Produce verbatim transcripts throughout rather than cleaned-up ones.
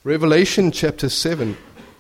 Revelation chapter seven.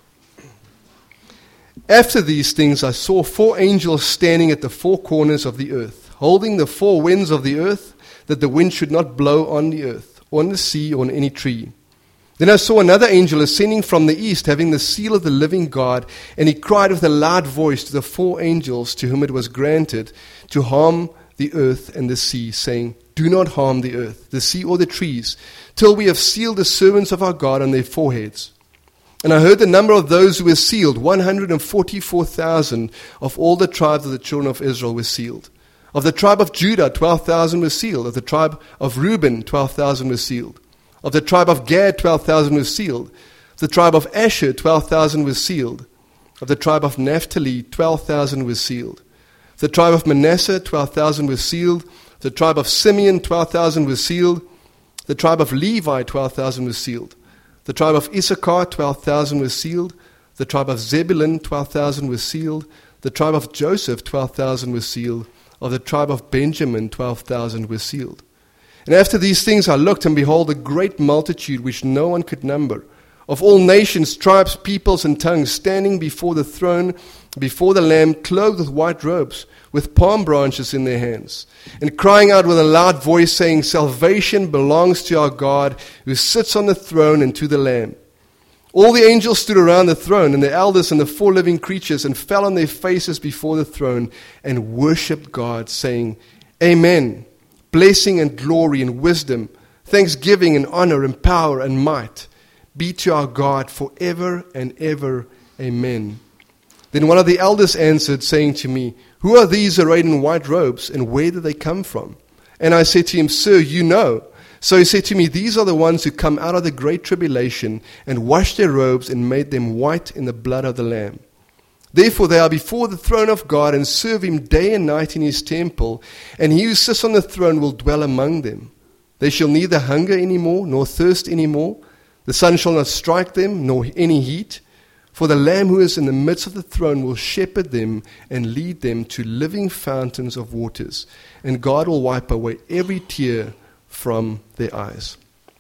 After these things I saw four angels standing at the four corners of the earth, holding the four winds of the earth, that the wind should not blow on the earth, or on the sea, or on any tree. Then I saw another angel ascending from the east, having the seal of the living God, and he cried with a loud voice to the four angels to whom it was granted to harm the earth and the sea, saying, Do not harm the earth, the sea, or the trees, till we have sealed the servants of our God on their foreheads. And I heard the number of those who were sealed, one hundred forty-four thousand of all the tribes of the children of Israel were sealed. Of the tribe of Judah, twelve thousand were sealed. Of the tribe of Reuben, twelve thousand were sealed. Of the tribe of Gad, twelve thousand were sealed. Of the tribe of Asher, twelve thousand were sealed. Of the tribe of Naphtali, twelve thousand were sealed. Of the tribe of Manasseh, twelve thousand were sealed. Of the tribe of Simeon, twelve thousand were sealed. The tribe of Levi, twelve thousand were sealed. The tribe of Issachar, twelve thousand were sealed. The tribe of Zebulun, twelve thousand were sealed. The tribe of Joseph, twelve thousand were sealed. Of the tribe of Benjamin, twelve thousand were sealed. And after these things I looked, and behold, a great multitude which no one could number, of all nations, tribes, peoples, and tongues, standing before the throne, before the Lamb, clothed with white robes, with palm branches in their hands, and crying out with a loud voice, saying, Salvation belongs to our God, who sits on the throne, and to the Lamb. All the angels stood around the throne, and the elders and the four living creatures, and fell on their faces before the throne, and worshipped God, saying, Amen. Blessing and glory and wisdom, thanksgiving and honor and power and might be to our God forever and ever. Amen. Then one of the elders answered, saying to me, Who are these arrayed in white robes, and where do they come from? And I said to him, Sir, you know. So he said to me, These are the ones who come out of the great tribulation, and washed their robes, and made them white in the blood of the Lamb. Therefore they are before the throne of God, and serve him day and night in his temple, and he who sits on the throne will dwell among them. They shall neither hunger any more, nor thirst any more. The sun shall not strike them, nor any heat. For the Lamb who is in the midst of the throne will shepherd them, and lead them to living fountains of waters. And God will wipe away every tear from their eyes.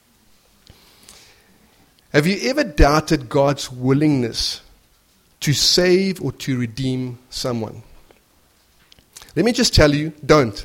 Have you ever doubted God's willingness to save or to redeem someone? Let me just tell you, don't.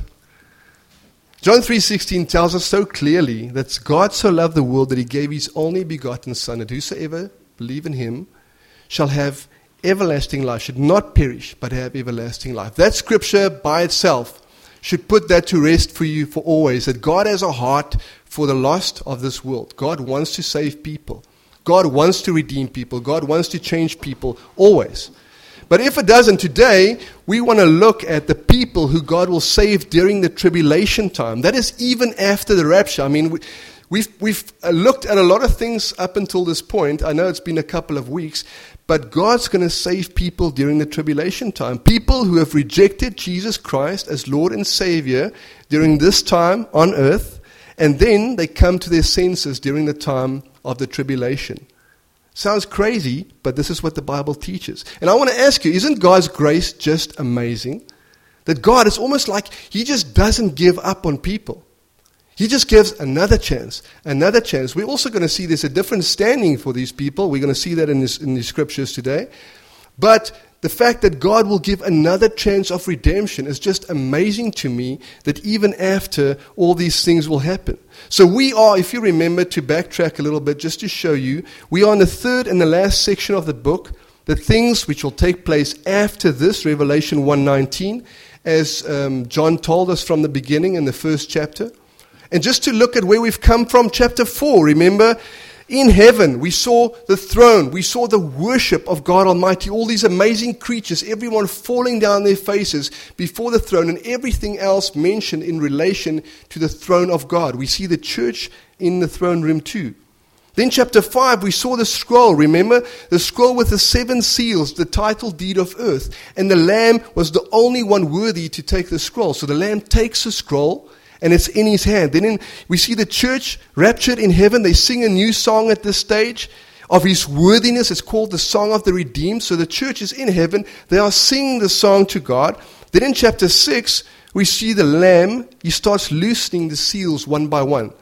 John three sixteen tells us so clearly that God so loved the world that he gave his only begotten Son, that whosoever believe in him shall have everlasting life, should not perish, but have everlasting life. That scripture by itself should put that to rest for you for always, that God has a heart for the lost of this world. God wants to save people. God wants to redeem people. God wants to change people, always. But if it doesn't, today, we want to look at the people who God will save during the tribulation time. That is even after the rapture. I mean, we, we've, we've looked at a lot of things up until this point. I know it's been a couple of weeks. But God's going to save people during the tribulation time. People who have rejected Jesus Christ as Lord and Savior during this time on earth. And then they come to their senses during the time of the tribulation. Sounds crazy, but this is what the Bible teaches. And I want to ask you, isn't God's grace just amazing? That God is almost like he just doesn't give up on people. He just gives another chance, another chance. We're also going to see there's a different standing for these people. We're going to see that in, this, in the scriptures today. But the fact that God will give another chance of redemption is just amazing to me, that even after all these things will happen. So we are, if you remember, to backtrack a little bit just to show you, we are in the third and the last section of the book, the things which will take place after this, Revelation one nineteen, as um, John told us from the beginning in the first chapter. And just to look at where we've come from, chapter four, remember, in heaven, we saw the throne, we saw the worship of God Almighty, all these amazing creatures, everyone falling down their faces before the throne, and everything else mentioned in relation to the throne of God. We see the church in the throne room too. Then chapter five, we saw the scroll, remember? The scroll with the seven seals, the title deed of earth. And the Lamb was the only one worthy to take the scroll. So the Lamb takes the scroll, and it's in his hand. Then in, we see the church raptured in heaven. They sing a new song at this stage of his worthiness. It's called the Song of the Redeemed. So the church is in heaven. They are singing the song to God. Then in chapter six, we see the Lamb. He starts loosening the seals one by one.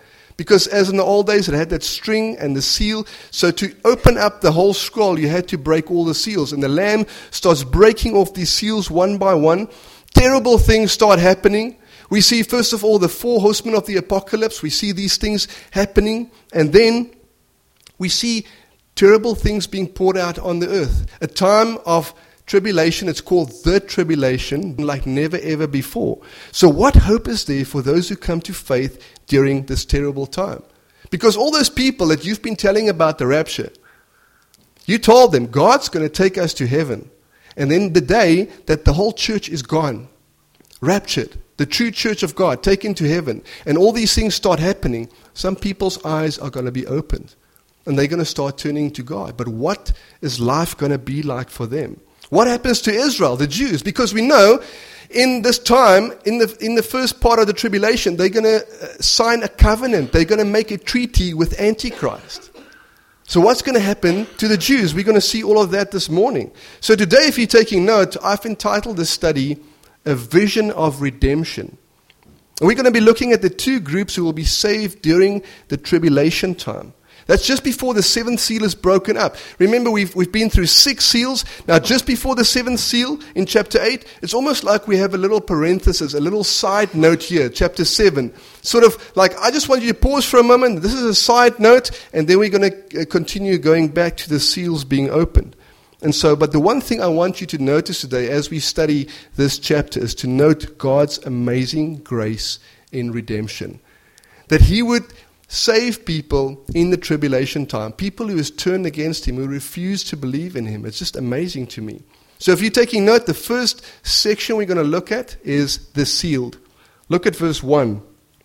Because as in the old days, it had that string and the seal. So to open up the whole scroll, you had to break all the seals. And the Lamb starts breaking off these seals one by one. Terrible things start happening. We see, first of all, the four horsemen of the apocalypse. We see these things happening. And then we see terrible things being poured out on the earth. A time of tribulation. It's called the tribulation, like never ever before. So what hope is there for those who come to faith during this terrible time? Because all those people that you've been telling about the rapture, you told them God's going to take us to heaven. And then the day that the whole church is gone, raptured, the true church of God taken to heaven, and all these things start happening, some people's eyes are going to be opened. And they're going to start turning to God. But what is life going to be like for them? What happens to Israel, the Jews? Because we know in this time, in the in the first part of the tribulation, they're going to sign a covenant. They're going to make a treaty with Antichrist. So what's going to happen to the Jews? We're going to see all of that this morning. So today, if you're taking note, I've entitled this study, A Vision of Redemption. And we're going to be looking at the two groups who will be saved during the tribulation time. That's just before the seventh seal is broken up. Remember, we've we've been through six seals. Now, just before the seventh seal in chapter eight, it's almost like we have a little parenthesis, a little side note here, chapter seven. Sort of like, I just want you to pause for a moment. This is a side note, and then we're going to continue going back to the seals being opened. And so, but the one thing I want you to notice today as we study this chapter is to note God's amazing grace in redemption. That He would save people in the tribulation time. People who has turned against Him, who refuse to believe in Him. It's just amazing to me. So if you're taking note, the first section we're going to look at is the sealed. Look at verse one.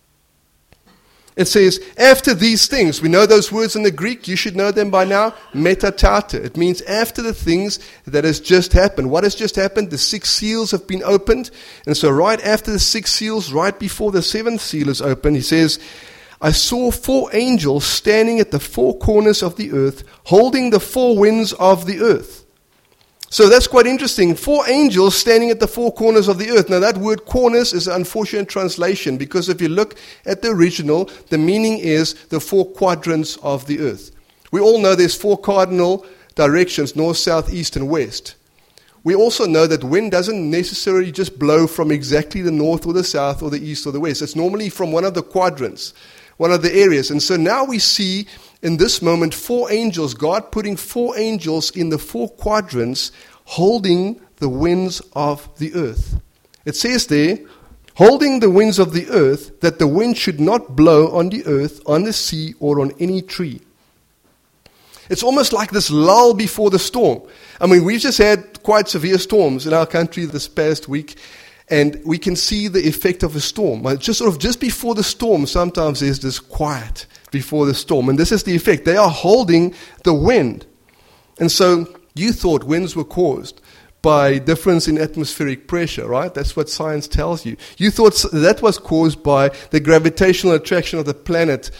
It says, after these things, we know those words in the Greek, you should know them by now, metatata. It means after the things that has just happened. What has just happened? The six seals have been opened. And so right after the six seals, right before the seventh seal is opened, he says, I saw four angels standing at the four corners of the earth, holding the four winds of the earth. So that's quite interesting. Four angels standing at the four corners of the earth. Now that word corners is an unfortunate translation, because if you look at the original, the meaning is the four quadrants of the earth. We all know there's four cardinal directions, north, south, east, and west. We also know that wind doesn't necessarily just blow from exactly the north or the south or the east or the west. It's normally from one of the quadrants, one of the areas. And so now we see in this moment four angels, God putting four angels in the four quadrants holding the winds of the earth. It says there, holding the winds of the earth, that the wind should not blow on the earth, on the sea, or on any tree. It's almost like this lull before the storm. I mean, we've just had quite severe storms in our country this past week, and we can see the effect of a storm. Just sort of just before the storm, sometimes there's this quiet before the storm, and this is the effect. They are holding the wind. And so you thought winds were caused by difference in atmospheric pressure, right? That's what science tells you. You thought that was caused by the gravitational attraction of the planet.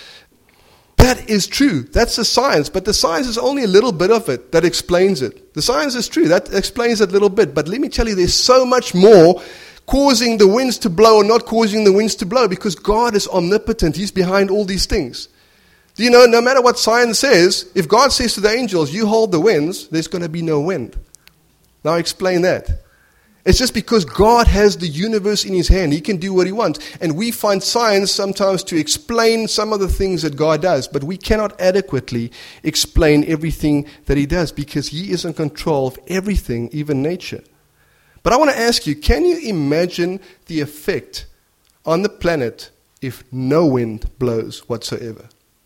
That is true. That's the science. But the science is only a little bit of it that explains it. The science is true. That explains it a little bit. But let me tell you, there's so much more causing the winds to blow or not causing the winds to blow, because God is omnipotent. He's behind all these things. Do you know, no matter what science says, if God says to the angels, you hold the winds, there's going to be no wind. Now explain that. It's just because God has the universe in His hand. He can do what He wants. And we find science sometimes to explain some of the things that God does, but we cannot adequately explain everything that He does, because He is in control of everything, even nature. But I want to ask you, can you imagine the effect on the planet if no wind blows whatsoever?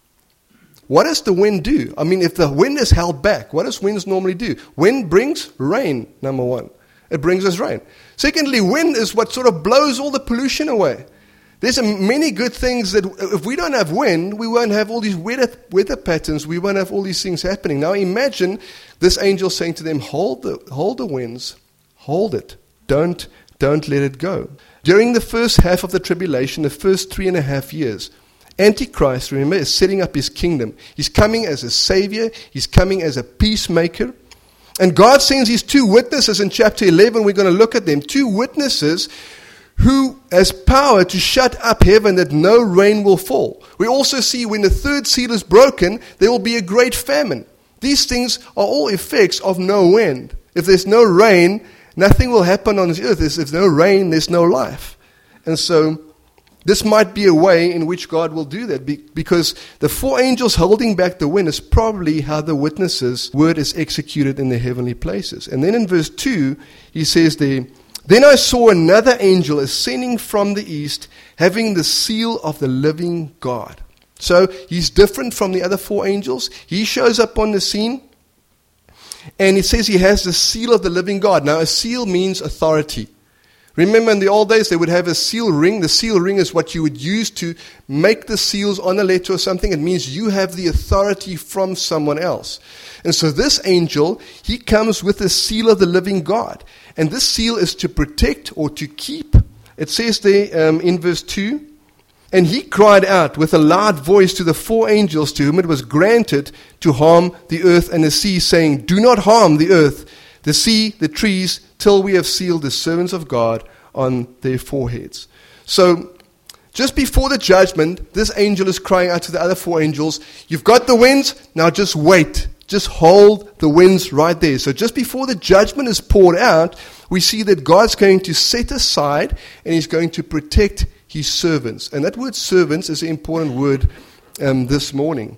What does the wind do? I mean, if the wind is held back, what does winds normally do? Wind brings rain, number one. It brings us rain. Secondly, wind is what sort of blows all the pollution away. There's many good things that if we don't have wind, we won't have all these weather, weather patterns. We won't have all these things happening. Now imagine this angel saying to them, hold the, hold the winds, hold it. Don't, don't let it go. During the first half of the tribulation, the first three and a half years, Antichrist, remember, is setting up his kingdom. He's coming as a savior. He's coming as a peacemaker. And God sends His two witnesses in chapter eleven. We're going to look at them. Two witnesses who has power to shut up heaven that no rain will fall. We also see when the third seal is broken, there will be a great famine. These things are all effects of no wind. If there's no rain, nothing will happen on this earth. If there's no rain, there's no life. And so this might be a way in which God will do that, because the four angels holding back the wind is probably how the witnesses' word is executed in the heavenly places. And then in verse two, he says there, "Then I saw another angel ascending from the east, having the seal of the living God." So he's different from the other four angels. He shows up on the scene, and it says he has the seal of the living God. Now, a seal means authority. Remember, in the old days, they would have a seal ring. The seal ring is what you would use to make the seals on a letter or something. It means you have the authority from someone else. And so this angel, he comes with the seal of the living God. And this seal is to protect or to keep. It says there um, in verse two, "And he cried out with a loud voice to the four angels to whom it was granted to harm the earth and the sea, saying, 'Do not harm the earth, the sea, the trees, till we have sealed the servants of God on their foreheads.'" So, just before the judgment, this angel is crying out to the other four angels, "You've got the winds, now just wait. Just hold the winds right there." So just before the judgment is poured out, we see that God's going to set aside and he's going to protect his servants. And that word servants is an important word um, this morning.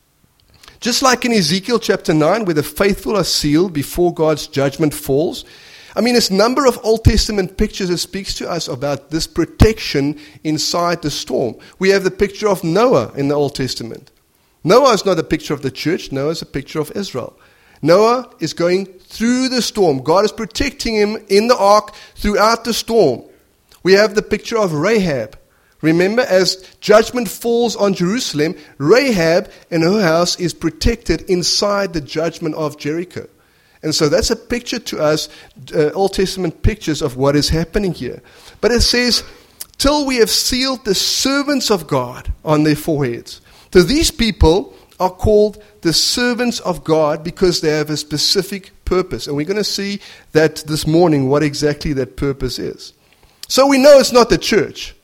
Just like in Ezekiel chapter nine, where the faithful are sealed before God's judgment falls, I mean, there's a number of Old Testament pictures that speaks to us about this protection inside the storm. We have the picture of Noah in the Old Testament. Noah is not a picture of the church. Noah is a picture of Israel. Noah is going through the storm. God is protecting him in the ark throughout the storm. We have the picture of Rahab. Remember, as judgment falls on Jerusalem, Rahab and her house is protected inside the judgment of Jericho. And so that's a picture to us, uh, Old Testament pictures of what is happening here. But it says, "Till we have sealed the servants of God on their foreheads." So these people are called the servants of God because they have a specific purpose. And we're going to see that this morning, what exactly that purpose is. So we know it's not the church.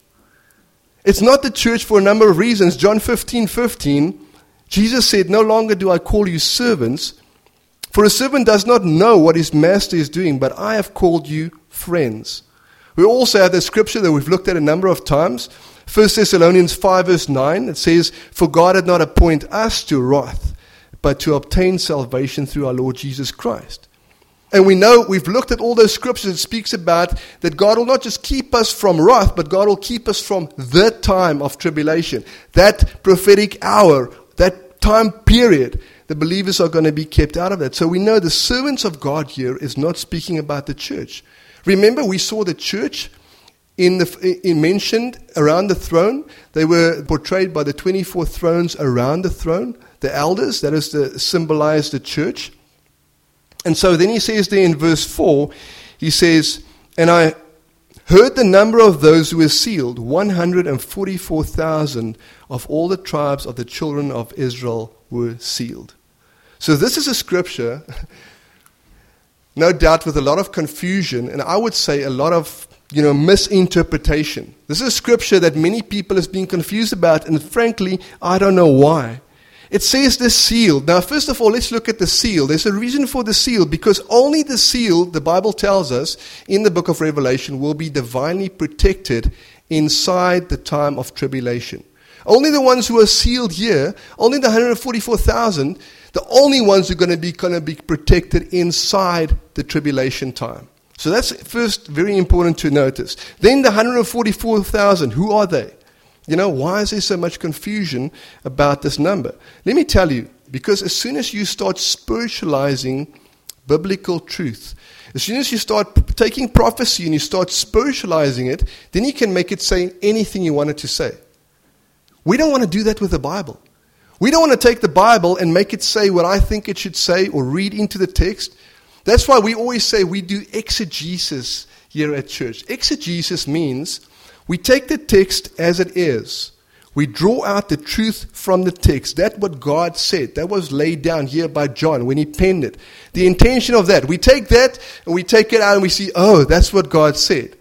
It's not the church for a number of reasons. John fifteen fifteen, Jesus said, "No longer do I call you servants, for a servant does not know what his master is doing, but I have called you friends." We also have the scripture that we've looked at a number of times. First Thessalonians five verse nine, it says, "For God did not appoint us to wrath, but to obtain salvation through our Lord Jesus Christ." And we know, we've looked at all those scriptures, it speaks about that God will not just keep us from wrath, but God will keep us from the time of tribulation. That prophetic hour, that time period, the believers are going to be kept out of that. So we know the servants of God here is not speaking about the church. Remember, we saw the church in the in mentioned around the throne. They were portrayed by the twenty-four thrones around the throne. The elders, that is to symbolize the church. And so then he says there in verse four, he says, "And I heard the number of those who were sealed, one hundred forty-four thousand of all the tribes of the children of Israel were sealed." So this is a scripture, no doubt with a lot of confusion, and I would say a lot of you know, misinterpretation. This is a scripture that many people have been confused about, and frankly, I don't know why. It says the seal. Now, first of all, let's look at the seal. There's a reason for the seal, because only the seal, the Bible tells us, in the book of Revelation, will be divinely protected inside the time of tribulation. Only the ones who are sealed here, only the one hundred forty-four thousand, the only ones who are going to be going to be protected inside the tribulation time. So that's first very important to notice. Then the one hundred forty-four thousand, who are they? You know, why is there so much confusion about this number? Let me tell you, because as soon as you start spiritualizing biblical truth, as soon as you start taking prophecy and you start spiritualizing it, then you can make it say anything you want it to say. We don't want to do that with the Bible. We don't want to take the Bible and make it say what I think it should say or read into the text. That's why we always say we do exegesis here at church. Exegesis means we take the text as it is. We draw out the truth from the text. That's what God said. That was laid down here by John when he penned it. The intention of that. We take that and we take it out and we see, oh, that's what God said.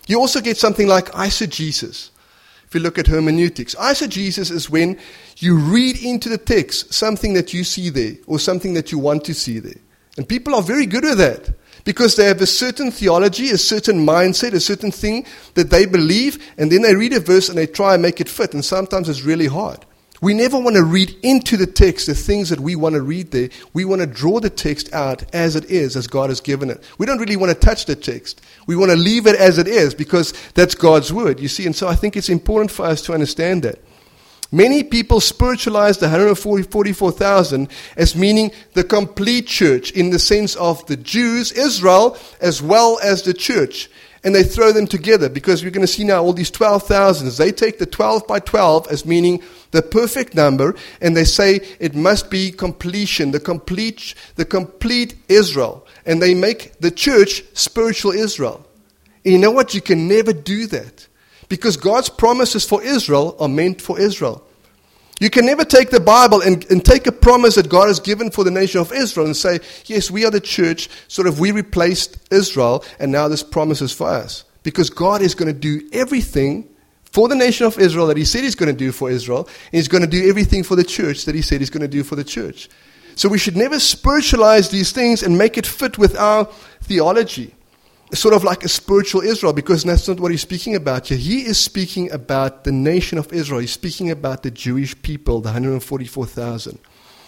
You also get something like eisegesis. If you look at hermeneutics, eisegesis is when you read into the text something that you see there or something that you want to see there. And people are very good at that because they have a certain theology, a certain mindset, a certain thing that they believe, and then they read a verse and they try and make it fit, and sometimes it's really hard. We never want to read into the text the things that we want to read there. We want to draw the text out as it is, as God has given it. We don't really want to touch the text. We want to leave it as it is because that's God's word, you see. And so I think it's important for us to understand that. Many people spiritualize the one hundred forty-four thousand as meaning the complete church in the sense of the Jews, Israel, as well as the church. And they throw them together because we're going to see now all these twelve thousands. They take the twelve by twelve as meaning the perfect number, and they say it must be completion, the complete, the complete Israel. And they make the church spiritual Israel. And you know what? You can never do that because God's promises for Israel are meant for Israel. You can never take the Bible and, and take a promise that God has given for the nation of Israel and say, yes, we are the church, sort of we replaced Israel, and now this promise is for us. Because God is going to do everything for the nation of Israel that he said he's going to do for Israel, and he's going to do everything for the church that he said he's going to do for the church. So we should never spiritualize these things and make it fit with our theology. Sort of like a spiritual Israel, because that's not what he's speaking about here. He is speaking about the nation of Israel. He's speaking about the Jewish people, the one hundred forty-four thousand.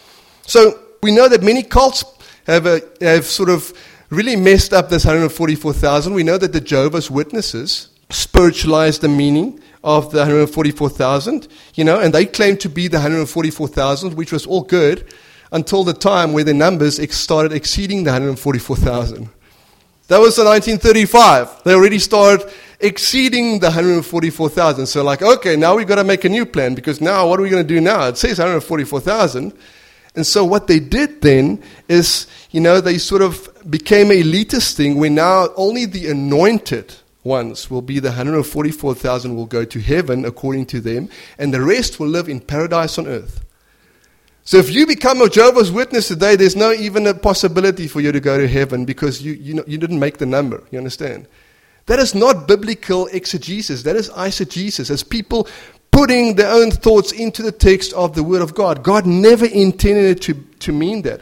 So we know that many cults have, a, have sort of really messed up this one hundred forty-four thousand. We know that the Jehovah's Witnesses spiritualized the meaning of the one hundred forty-four thousand, you know, and they claimed to be the one hundred forty-four thousand, which was all good until the time where the numbers ex- started exceeding the one hundred forty-four thousand. That was in nineteen thirty-five. They already started exceeding the one hundred forty-four thousand. So like, okay, now we've got to make a new plan because now what are we going to do now? It says one hundred forty-four thousand. And so what they did then is, you know, they sort of became an elitist thing where now only the anointed ones will be the one hundred forty-four thousand will go to heaven according to them, and the rest will live in paradise on earth. So if you become a Jehovah's Witness today, there's no even a possibility for you to go to heaven because you you, know, you didn't make the number. You understand? That is not biblical exegesis. That is eisegesis. As people putting their own thoughts into the text of the Word of God. God never intended it to, to mean that.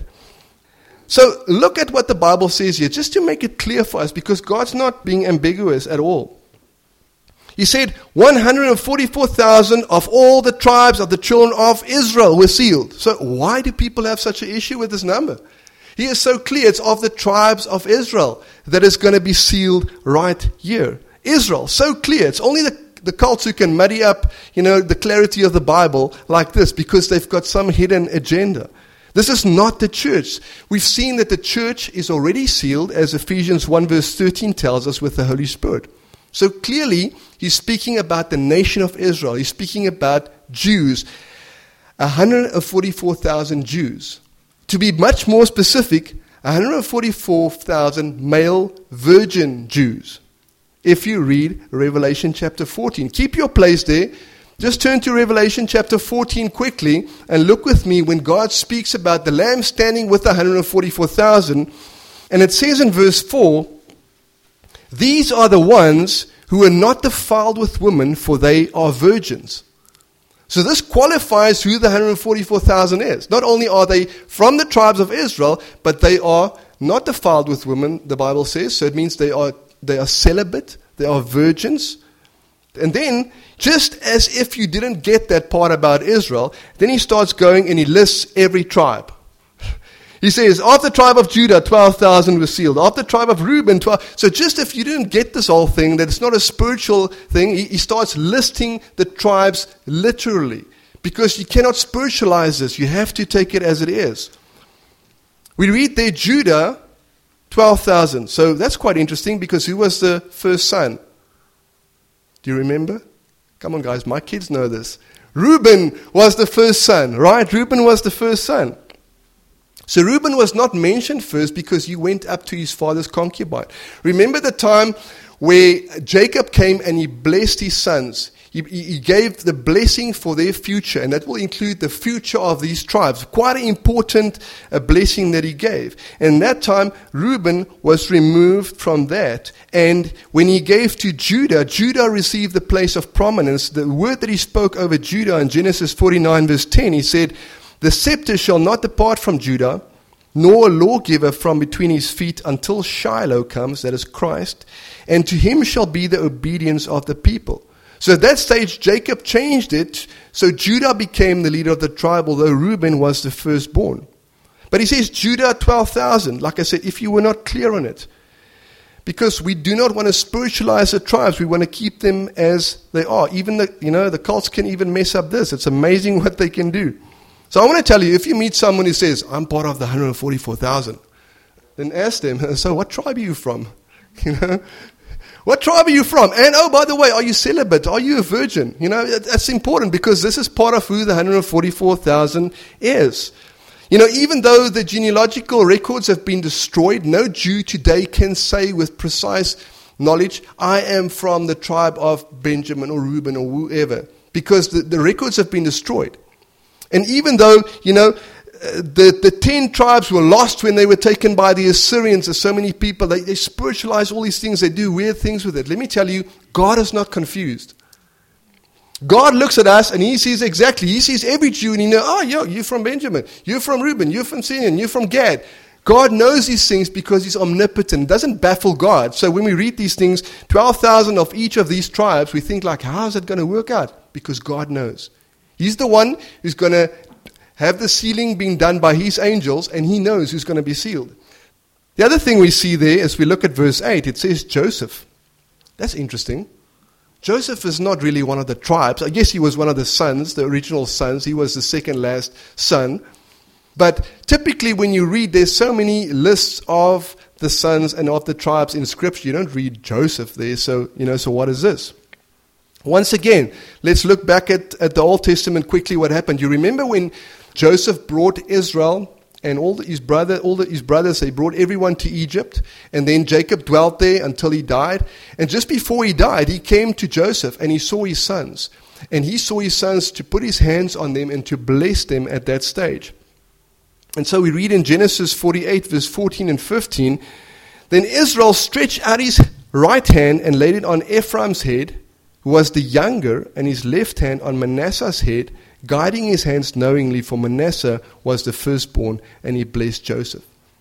So look at what the Bible says here, just to make it clear for us, because God's not being ambiguous at all. He said one hundred forty-four thousand of all the tribes of the children of Israel were sealed. So why do people have such an issue with this number? He is so clear. It's of the tribes of Israel that is going to be sealed right here. Israel, so clear. It's only the, the cults who can muddy up, you know, the clarity of the Bible like this because they've got some hidden agenda. This is not the church. We've seen that the church is already sealed, as Ephesians one verse thirteen tells us, with the Holy Spirit. So clearly, he's speaking about the nation of Israel. He's speaking about Jews, one hundred forty-four thousand Jews. To be much more specific, one hundred forty-four thousand male virgin Jews. If you read Revelation chapter fourteen. Keep your place there. Just turn to Revelation chapter fourteen quickly and look with me when God speaks about the Lamb standing with one hundred forty-four thousand. And it says in verse four, "These are the ones who are not defiled with women, for they are virgins." So this qualifies who the one hundred forty-four thousand is. Not only are they from the tribes of Israel, but they are not defiled with women, the Bible says. So it means they are they are celibate, they are virgins. And then, just as if you didn't get that part about Israel, then he starts going and he lists every tribe. He says, of the tribe of Judah, twelve thousand were sealed. Of the tribe of Reuben, twelve. So just if you didn't get this whole thing, that it's not a spiritual thing, he, he starts listing the tribes literally. Because you cannot spiritualize this. You have to take it as it is. We read there, Judah, twelve thousand. So that's quite interesting, because who was the first son? Do you remember? Come on, guys, my kids know this. Reuben was the first son, right? Reuben was the first son. So Reuben was not mentioned first because he went up to his father's concubine. Remember the time where Jacob came and he blessed his sons. he, he gave the blessing for their future, and that will include the future of these tribes. Quite an important uh, blessing that he gave. And that time, Reuben was removed from that. And when he gave to Judah, Judah received the place of prominence. The word that he spoke over Judah in Genesis forty-nine verse ten, he said, "The scepter shall not depart from Judah, nor a lawgiver from between his feet until Shiloh comes," that is Christ, "and to him shall be the obedience of the people." So at that stage, Jacob changed it, so Judah became the leader of the tribe, although Reuben was the firstborn. But he says Judah twelve thousand, like I said, if you were not clear on it. Because we do not want to spiritualize the tribes, we want to keep them as they are. Even the, you know, the cults can even mess up this. It's amazing what they can do. So I want to tell you, if you meet someone who says, "I'm part of the one hundred forty-four thousand, then ask them, "So what tribe are you from?" You know, what tribe are you from? And oh, by the way, are you celibate? Are you a virgin? You know, that's important because this is part of who the one hundred forty-four thousand is. You know, even though the genealogical records have been destroyed, no Jew today can say with precise knowledge, "I am from the tribe of Benjamin or Reuben or whoever," because the, the records have been destroyed. And even though, you know, the, the ten tribes were lost when they were taken by the Assyrians, there's so many people, they, they spiritualize all these things, they do weird things with it. Let me tell you, God is not confused. God looks at us and he sees exactly, he sees every Jew and he knows, "Oh, yo, you're from Benjamin, you're from Reuben, you're from Simeon, you're from Gad." God knows these things because he's omnipotent. It doesn't baffle God. So when we read these things, twelve thousand of each of these tribes, we think like, how is it going to work out? Because God knows. He's the one who's going to have the sealing being done by his angels, and he knows who's going to be sealed. The other thing we see there, as we look at verse eight, it says Joseph. That's interesting. Joseph is not really one of the tribes. I guess he was one of the sons, the original sons. He was the second last son. But typically when you read, there's so many lists of the sons and of the tribes in Scripture. You don't read Joseph there. So, you know, so what is this? Once again, let's look back at, at the Old Testament quickly what happened. You remember when Joseph brought Israel and all the, his brother, all the, his brothers, they brought everyone to Egypt, and then Jacob dwelt there until he died. And just before he died, he came to Joseph and he saw his sons. And he saw his sons to put his hands on them and to bless them at that stage. And so we read in Genesis forty-eight, verse fourteen and fifteen, "Then Israel stretched out his right hand and laid it on Ephraim's head, who was the younger, and his left hand on Manasseh's head, guiding his hands knowingly, for Manasseh was the firstborn, and he blessed Joseph."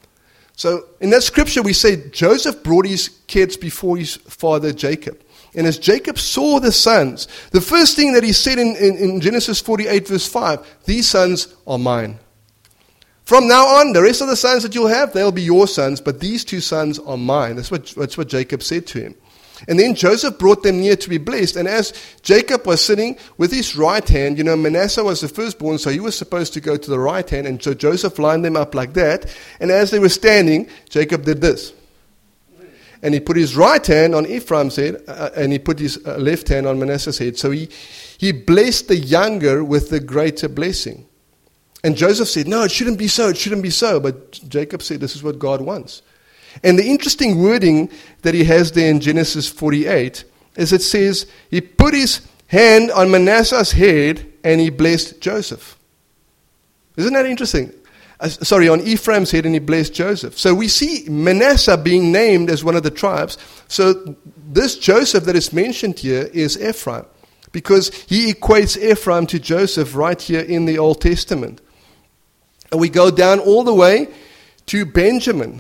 So in that scripture we say Joseph brought his kids before his father Jacob. And as Jacob saw the sons, the first thing that he said in, in, in Genesis forty-eight verse five, "These sons are mine. From now on, the rest of the sons that you'll have, they'll be your sons, but these two sons are mine." That's what, that's what Jacob said to him. And then Joseph brought them near to be blessed. And as Jacob was sitting with his right hand, you know, Manasseh was the firstborn, so he was supposed to go to the right hand. And so Joseph lined them up like that. And as they were standing, Jacob did this. And he put his right hand on Ephraim's head, uh, and he put his uh, left hand on Manasseh's head. So he, he blessed the younger with the greater blessing. And Joseph said, "No, it shouldn't be so, it shouldn't be so." But Jacob said, "This is what God wants." And the interesting wording that he has there in Genesis forty-eight is it says, he put his hand on Manasseh's head and he blessed Joseph. Isn't that interesting? Uh, sorry, on Ephraim's head and he blessed Joseph. So we see Manasseh being named as one of the tribes. So this Joseph that is mentioned here is Ephraim, because he equates Ephraim to Joseph right here in the Old Testament. And we go down all the way to Benjamin.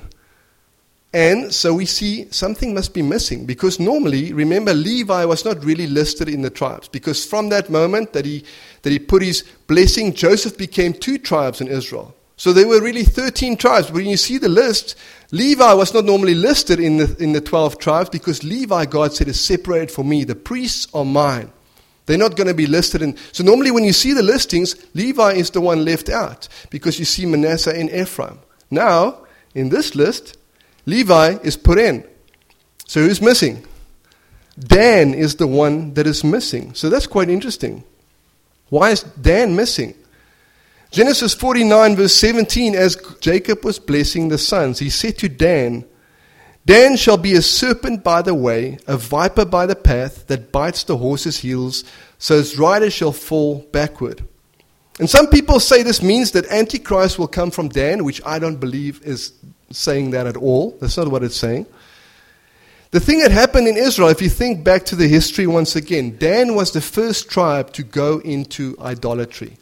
And so we see something must be missing, because normally, remember, Levi was not really listed in the tribes, because from that moment that he that he put his blessing, Joseph became two tribes in Israel. So there were really thirteen tribes. But when you see the list, Levi was not normally listed in the in the twelve tribes, because Levi, God said, is separated for me. The priests are mine. They're not going to be listed in. So normally when you see the listings, Levi is the one left out, because you see Manasseh and Ephraim. Now, in this list, Levi is put in. So who's missing? Dan is the one that is missing. So that's quite interesting. Why is Dan missing? Genesis forty-nine verse seventeen, as Jacob was blessing the sons, he said to Dan, Dan shall be a serpent by the way, a viper by the path, that bites the horse's heels, so its rider shall fall backward. And some people say this means that Antichrist will come from Dan, which I don't believe is saying that at all. That's not what it's saying. The thing that happened in Israel, if you think back to the history once again, Dan was the first tribe to go into idolatry.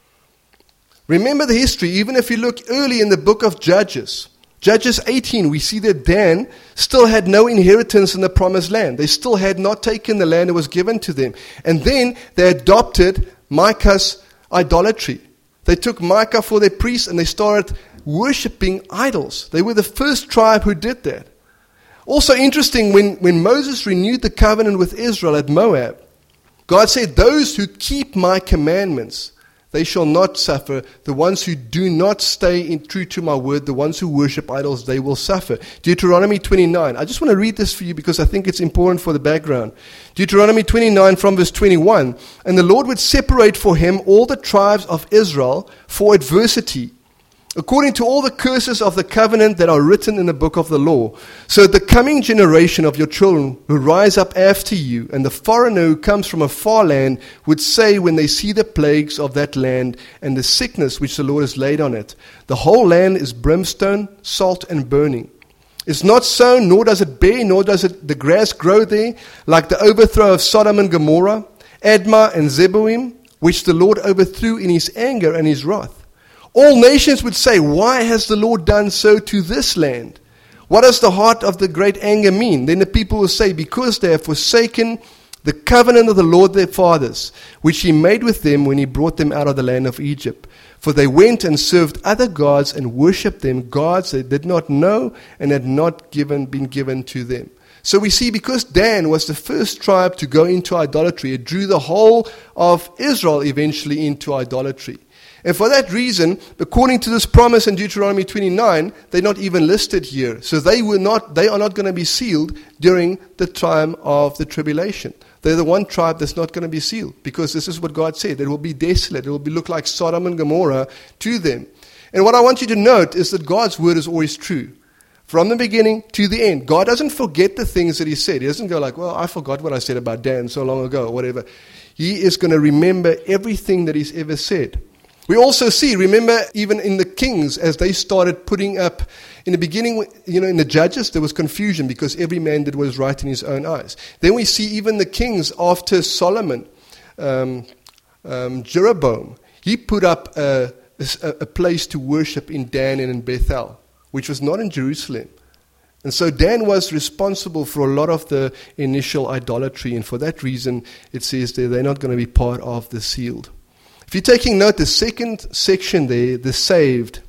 Remember the history, even if you look early in the book of Judges, Judges eighteen, we see that Dan still had no inheritance in the promised land. They still had not taken the land that was given to them. And then they adopted Micah's idolatry. They took Micah for their priest and they started worshipping idols. They were the first tribe who did that. Also interesting, when, when Moses renewed the covenant with Israel at Moab, God said, those who keep my commandments, they shall not suffer. The ones who do not stay in true to my word, the ones who worship idols, they will suffer. Deuteronomy twenty-nine. I just want to read this for you because I think it's important for the background. Deuteronomy twenty-nine from verse twenty-one. And the Lord would separate for him all the tribes of Israel for adversity, according to all the curses of the covenant that are written in the book of the law. So the coming generation of your children who rise up after you, and the foreigner who comes from a far land, would say when they see the plagues of that land and the sickness which the Lord has laid on it, the whole land is brimstone, salt, and burning. It's not sown, nor does it bear, nor does it the grass grow there, like the overthrow of Sodom and Gomorrah, Admah and Zeboim, which the Lord overthrew in his anger and his wrath. All nations would say, why has the Lord done so to this land? What does the heart of the great anger mean? Then the people will say, because they have forsaken the covenant of the Lord their fathers, which he made with them when he brought them out of the land of Egypt. For they went and served other gods and worshipped them, gods they did not know and had not given been given to them. So we see, because Dan was the first tribe to go into idolatry, it drew the whole of Israel eventually into idolatry. And for that reason, according to this promise in Deuteronomy twenty-nine, they're not even listed here. So they were not, they are not going to be sealed during the time of the tribulation. They're the one tribe that's not going to be sealed, because this is what God said. It will be desolate. It will be look like Sodom and Gomorrah to them. And what I want you to note is that God's word is always true. From the beginning to the end. God doesn't forget the things that he said. He doesn't go like, well, I forgot what I said about Dan so long ago, or whatever. He is going to remember everything that he's ever said. We also see, remember, even in the kings, as they started putting up, in the beginning, you know, in the judges, there was confusion because every man did what was right in his own eyes. Then we see even the kings after Solomon, um, um, Jeroboam, he put up a, a, a place to worship in Dan and in Bethel, which was not in Jerusalem. And so Dan was responsible for a lot of the initial idolatry, and for that reason, it says there they're not going to be part of the sealed. If you're taking note, the second section there, the saved,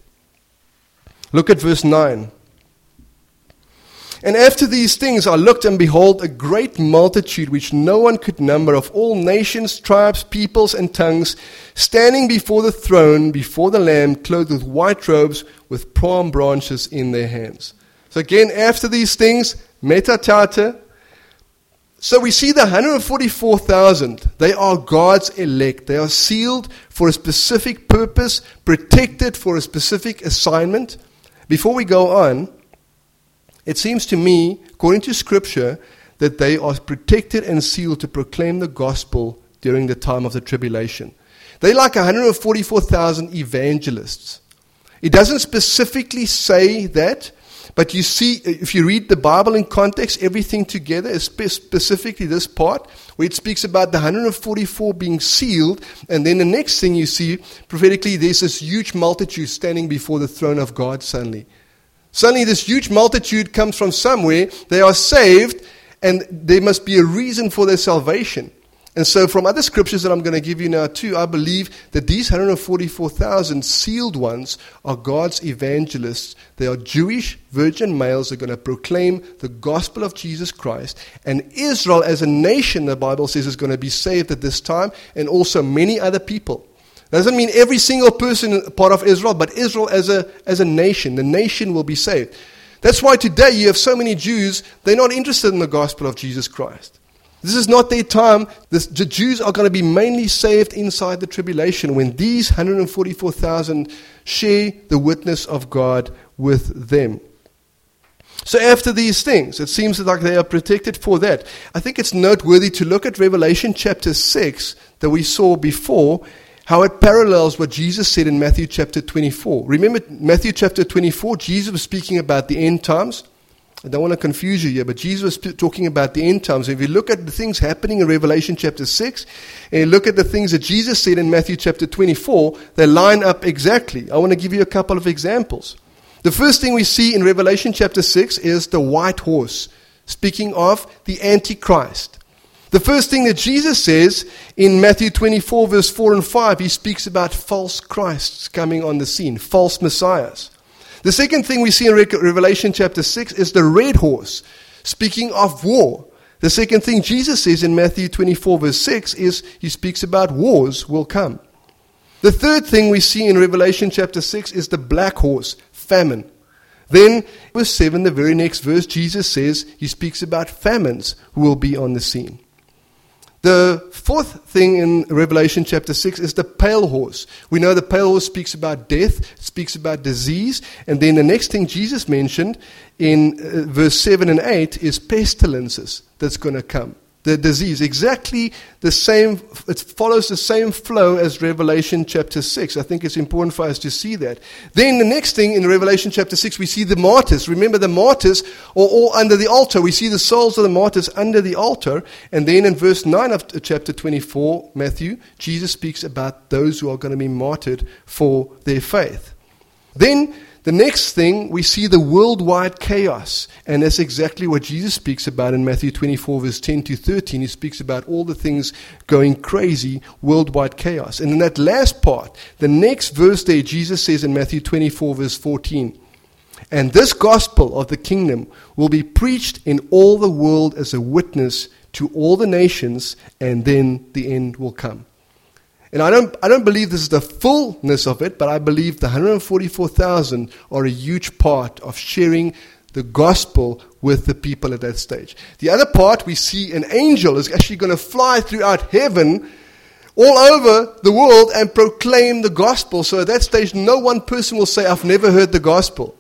look at verse nine. And after these things I looked, and behold, a great multitude which no one could number, of all nations, tribes, peoples, and tongues, standing before the throne, before the Lamb, clothed with white robes, with palm branches in their hands. So again, after these things, metatata. So we see the one hundred forty-four thousand, they are God's elect. They are sealed for a specific purpose, protected for a specific assignment. Before we go on, it seems to me, according to Scripture, that they are protected and sealed to proclaim the gospel during the time of the tribulation. They're like one hundred forty-four thousand evangelists. It doesn't specifically say that, but you see, if you read the Bible in context, everything together, specifically this part, where it speaks about the one hundred forty-four being sealed, and then the next thing you see, prophetically, there's this huge multitude standing before the throne of God suddenly. Suddenly this huge multitude comes from somewhere, they are saved, and there must be a reason for their salvation. And so from other scriptures that I'm going to give you now too, I believe that these one hundred forty-four thousand sealed ones are God's evangelists. They are Jewish virgin males that are going to proclaim the gospel of Jesus Christ. And Israel as a nation, the Bible says, is going to be saved at this time, and also many other people. Doesn't mean every single person part of Israel, but Israel as a, as a nation. The nation will be saved. That's why today you have so many Jews, they're not interested in the gospel of Jesus Christ. This is not their time. This, the Jews are going to be mainly saved inside the tribulation when these one hundred forty-four thousand share the witness of God with them. So after these things, it seems like they are protected for that. I think it's noteworthy to look at Revelation chapter six that we saw before, how it parallels what Jesus said in Matthew chapter twenty-four. Remember Matthew chapter twenty-four, Jesus was speaking about the end times. I don't want to confuse you here, but Jesus was p- talking about the end times. If you look at the things happening in Revelation chapter six, and you look at the things that Jesus said in Matthew chapter twenty-four, they line up exactly. I want to give you a couple of examples. The first thing we see in Revelation chapter six is the white horse, speaking of the Antichrist. The first thing that Jesus says in Matthew twenty-four, verse four and five, he speaks about false Christs coming on the scene, false messiahs. The second thing we see in Re- Revelation chapter six is the red horse, speaking of war. The second thing Jesus says in Matthew twenty-four, verse six, is he speaks about wars will come. The third thing we see in Revelation chapter six is the black horse, famine. Then, verse seven, the very next verse, Jesus says he speaks about famines who will be on the scene. The fourth thing in Revelation chapter six is the pale horse. We know the pale horse speaks about death, speaks about disease, and then the next thing Jesus mentioned in uh, verse seven and eight is pestilences that's going to come. The disease, exactly the same, it follows the same flow as Revelation chapter six. I think it's important for us to see that. Then the next thing in Revelation chapter six, we see the martyrs. Remember, the martyrs are all under the altar. We see the souls of the martyrs under the altar. And then in verse nine of chapter twenty-four, Matthew, Jesus speaks about those who are going to be martyred for their faith. Then the next thing, we see the worldwide chaos. And that's exactly what Jesus speaks about in Matthew twenty-four, verse ten to thirteen. He speaks about all the things going crazy, worldwide chaos. And in that last part, the next verse there, Jesus says in Matthew twenty-four, verse fourteen, "And this gospel of the kingdom will be preached in all the world as a witness to all the nations, and then the end will come." And I don't, I don't believe this is the fullness of it, but I believe the one hundred forty-four thousand are a huge part of sharing the gospel with the people at that stage. The other part, we see an angel is actually going to fly throughout heaven all over the world and proclaim the gospel. So at that stage, no one person will say, "I've never heard the gospel."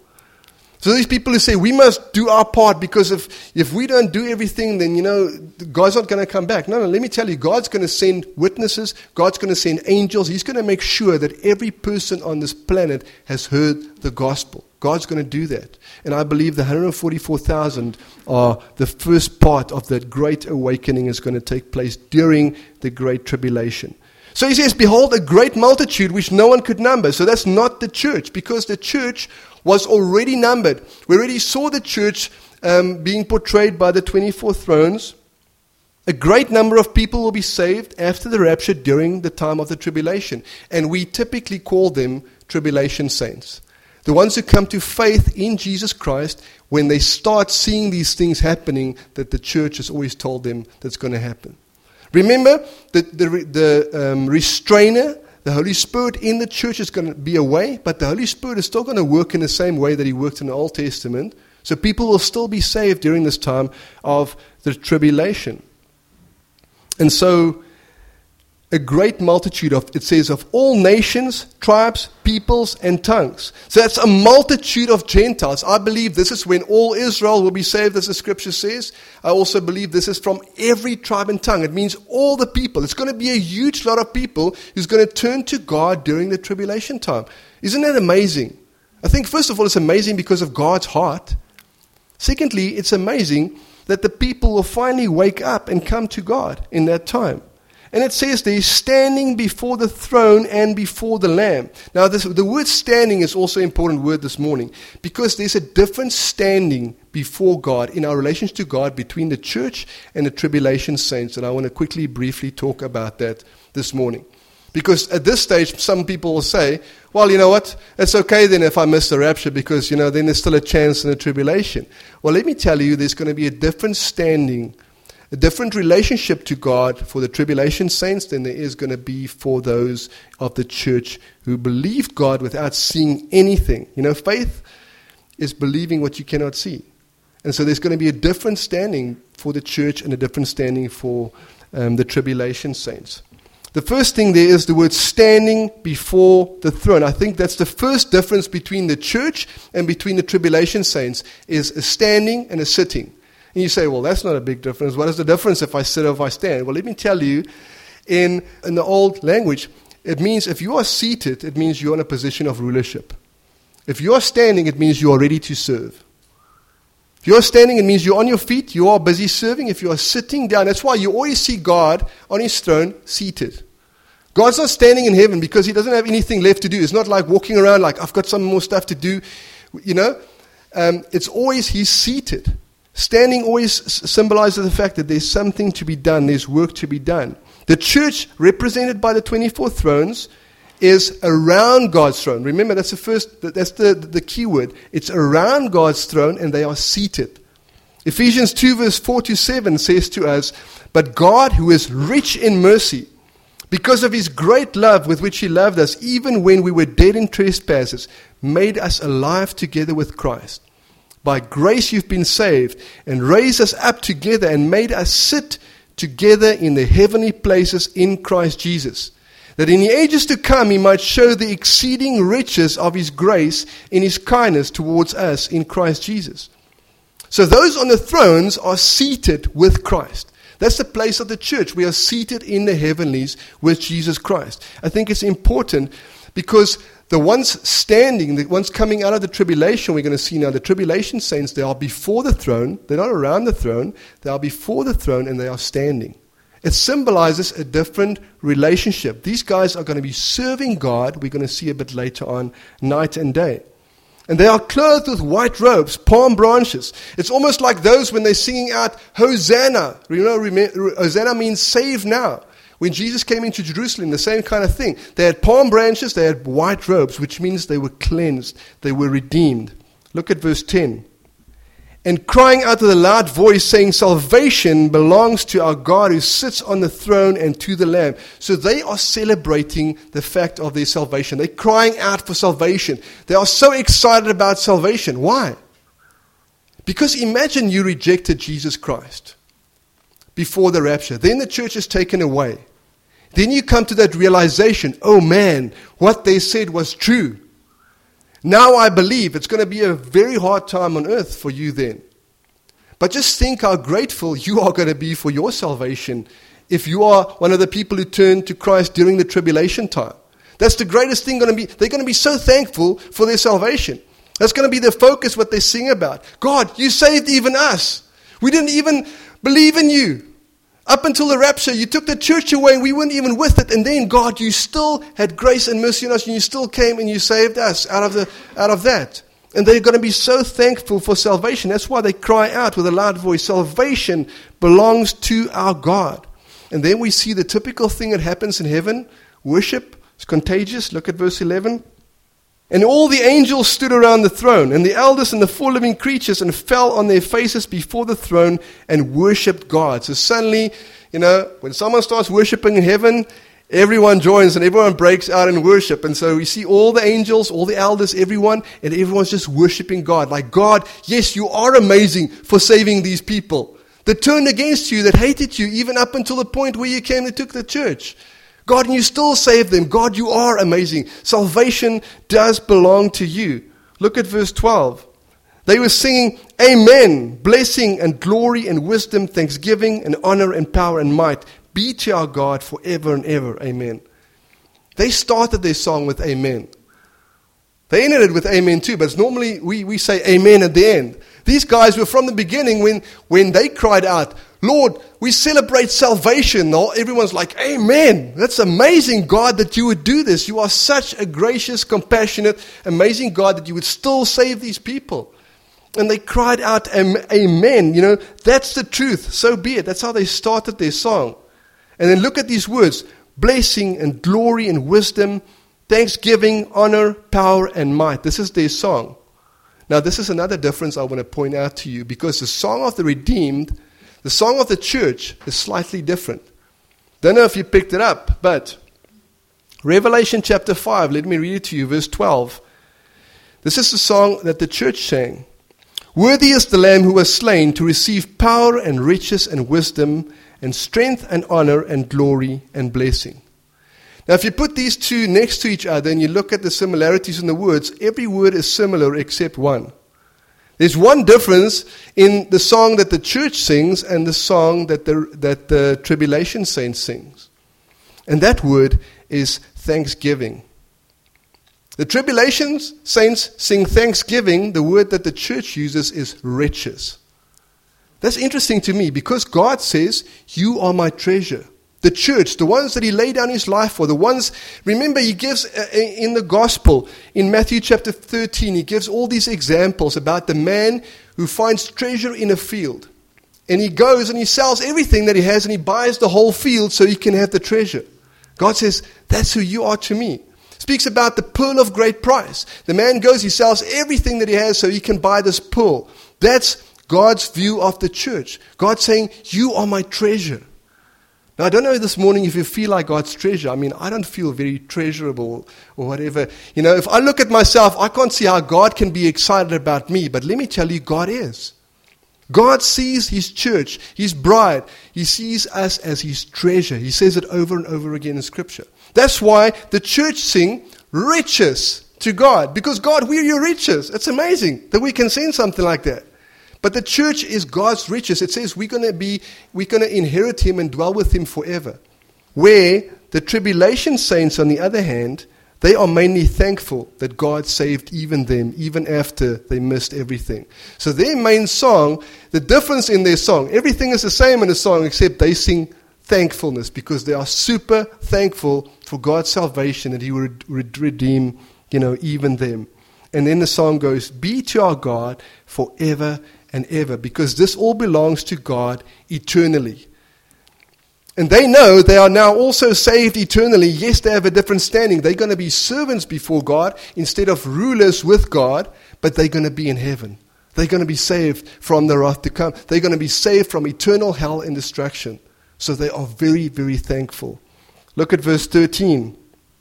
So these people who say, we must do our part because if, if we don't do everything, then, you know, God's not going to come back. No, no, let me tell you, God's going to send witnesses. God's going to send angels. He's going to make sure that every person on this planet has heard the gospel. God's going to do that. And I believe the one hundred forty-four thousand are the first part of that great awakening is going to take place during the Great Tribulation. So he says, "Behold, a great multitude which no one could number." So that's not the church, because the church was already numbered. We already saw the church um, being portrayed by the twenty-four thrones. A great number of people will be saved after the rapture during the time of the tribulation. And we typically call them tribulation saints. The ones who come to faith in Jesus Christ when they start seeing these things happening that the church has always told them that's going to happen. Remember, the, the, the um, restrainer, the Holy Spirit in the church is going to be away, but the Holy Spirit is still going to work in the same way that he worked in the Old Testament. So people will still be saved during this time of the tribulation. And so a great multitude of, it says, of all nations, tribes, peoples, and tongues. So that's a multitude of Gentiles. I believe this is when all Israel will be saved, as the scripture says. I also believe this is from every tribe and tongue. It means all the people. It's going to be a huge lot of people who's going to turn to God during the tribulation time. Isn't that amazing? I think, first of all, it's amazing because of God's heart. Secondly, it's amazing that the people will finally wake up and come to God in that time. And it says they're standing before the throne and before the Lamb. Now, this, the word standing is also an important word this morning, because there's a different standing before God in our relations to God between the church and the tribulation saints. And I want to quickly, briefly talk about that this morning. Because at this stage, some people will say, well, you know what, it's okay then if I miss the rapture because, you know, then there's still a chance in the tribulation. Well, let me tell you, there's going to be a different standing, a different relationship to God for the tribulation saints than there is going to be for those of the church who believed God without seeing anything. You know, faith is believing what you cannot see. And so there's going to be a different standing for the church and a different standing for um, the tribulation saints. The first thing there is the word standing before the throne. I think that's the first difference between the church and between the tribulation saints, is a standing and a sitting. And you say, well, that's not a big difference. What is the difference if I sit or if I stand? Well, let me tell you, in, in the old language, it means if you are seated, it means you're in a position of rulership. If you are standing, it means you are ready to serve. If you are standing, it means you're on your feet, you are busy serving. If you are sitting down, that's why you always see God on his throne seated. God's not standing in heaven because he doesn't have anything left to do. It's not like walking around like, I've got some more stuff to do. You know, um, it's always he's seated. Standing always symbolizes the fact that there's something to be done, there's work to be done. The church, represented by the twenty-four thrones, is around God's throne. Remember, that's the first, that's the, the key word. It's around God's throne and they are seated. Ephesians two verse four to seven says to us, but God, who is rich in mercy, because of his great love with which he loved us, even when we were dead in trespasses, made us alive together with Christ. By grace you've been saved, and raised us up together and made us sit together in the heavenly places in Christ Jesus, that in the ages to come he might show the exceeding riches of his grace in his kindness towards us in Christ Jesus. So those on the thrones are seated with Christ. That's the place of the church. We are seated in the heavenlies with Jesus Christ. I think it's important because the ones standing, the ones coming out of the tribulation, we're going to see now, the tribulation saints, they are before the throne. They're not around the throne. They are before the throne and they are standing. It symbolizes a different relationship. These guys are going to be serving God, we're going to see a bit later on, night and day. And they are clothed with white robes, palm branches. It's almost like those when they're singing out, Hosanna. You know, remember, Hosanna means save now. When Jesus came into Jerusalem, the same kind of thing. They had palm branches, they had white robes, which means they were cleansed, they were redeemed. Look at verse ten. And crying out with a loud voice, saying, salvation belongs to our God who sits on the throne and to the Lamb. So they are celebrating the fact of their salvation. They're crying out for salvation. They are so excited about salvation. Why? Because imagine you rejected Jesus Christ before the rapture. Then the church is taken away. Then you come to that realization, oh man, what they said was true. Now I believe. It's going to be a very hard time on earth for you then. But just think how grateful you are going to be for your salvation if you are one of the people who turned to Christ during the tribulation time. That's the greatest thing going to be. They're going to be so thankful for their salvation. That's going to be their focus, what they sing about. God, you saved even us. We didn't even believe in you. Up until the rapture, you took the church away and we weren't even with it. And then, God, you still had grace and mercy on us and you still came and you saved us out of the out of that. And they're going to be so thankful for salvation. That's why they cry out with a loud voice, salvation belongs to our God. And then we see the typical thing that happens in heaven. Worship is contagious. Look at verse eleven. And all the angels stood around the throne, and the elders and the four living creatures, and fell on their faces before the throne and worshipped God. So suddenly, you know, when someone starts worshiping in heaven, everyone joins and everyone breaks out in worship. And so we see all the angels, all the elders, everyone, and everyone's just worshiping God. Like, God, yes, you are amazing for saving these people that turned against you, that hated you, even up until the point where you came and took the church. God, and you still saved them. God, you are amazing. Salvation does belong to you. Look at verse twelve. They were singing, Amen, blessing and glory and wisdom, thanksgiving and honor and power and might be to our God forever and ever. Amen. They started their song with Amen. They ended it with Amen too, but it's normally we, we say Amen at the end. These guys were from the beginning when, when they cried out, Lord, we celebrate salvation. Everyone's like, Amen. That's amazing, God, that you would do this. You are such a gracious, compassionate, amazing God that you would still save these people. And they cried out, Amen. You know, that's the truth. So be it. That's how they started their song. And then look at these words, blessing and glory and wisdom, thanksgiving, honor, power, and might. This is their song. Now, this is another difference I want to point out to you, because the song of the redeemed, the song of the church, is slightly different. Don't know if you picked it up, but Revelation chapter five, let me read it to you, verse twelve. This is the song that the church sang. Worthy is the Lamb who was slain to receive power and riches and wisdom and strength and honor and glory and blessing. Now, if you put these two next to each other and you look at the similarities in the words, every word is similar except one. There's one difference in the song that the church sings and the song that the, that the tribulation saints sings. And that word is thanksgiving. The tribulation saints sing thanksgiving. The word that the church uses is riches. That's interesting to me because God says, you are my treasure. The church, the ones that he laid down his life for, the ones, remember he gives in the gospel, in Matthew chapter thirteen, he gives all these examples about the man who finds treasure in a field. And he goes and he sells everything that he has and he buys the whole field so he can have the treasure. God says, that's who you are to me. Speaks about the pearl of great price. The man goes, he sells everything that he has so he can buy this pearl. That's God's view of the church. God saying, you are my treasure. Now, I don't know this morning if you feel like God's treasure. I mean, I don't feel very treasurable or whatever. You know, if I look at myself, I can't see how God can be excited about me. But let me tell you, God is. God sees his church, his bride. He sees us as his treasure. He says it over and over again in Scripture. That's why the church sing riches to God. Because God, we're your riches. It's amazing that we can sing something like that. But the church is God's riches. It says we're going to be, we're going to inherit him and dwell with him forever. Where the tribulation saints, on the other hand, they are mainly thankful that God saved even them, even after they missed everything. So their main song, the difference in their song, everything is the same in the song except they sing thankfulness because they are super thankful for God's salvation that he would redeem, you know, even them. And then the song goes, be to our God forever and ever, because this all belongs to God eternally. And they know they are now also saved eternally. Yes, they have a different standing. They're going to be servants before God instead of rulers with God, but they're going to be in heaven. They're going to be saved from the wrath to come. They're going to be saved from eternal hell and destruction. So they are very, very thankful. Look at verse thirteen.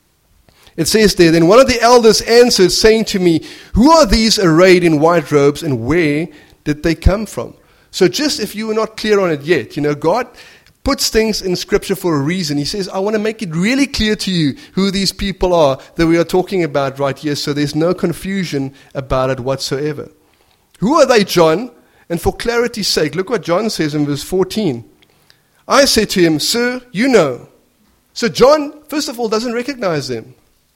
It says there, then one of the elders answered, saying to me, who are these arrayed in white robes, and where did they come from? So just if you were not clear on it yet, you know, God puts things in Scripture for a reason. He says, I want to make it really clear to you who these people are that we are talking about right here, so there's no confusion about it whatsoever. Who are they, John? And for clarity's sake, look what John says in verse fourteen. I said to him, sir, you know. So John, first of all, doesn't recognize them.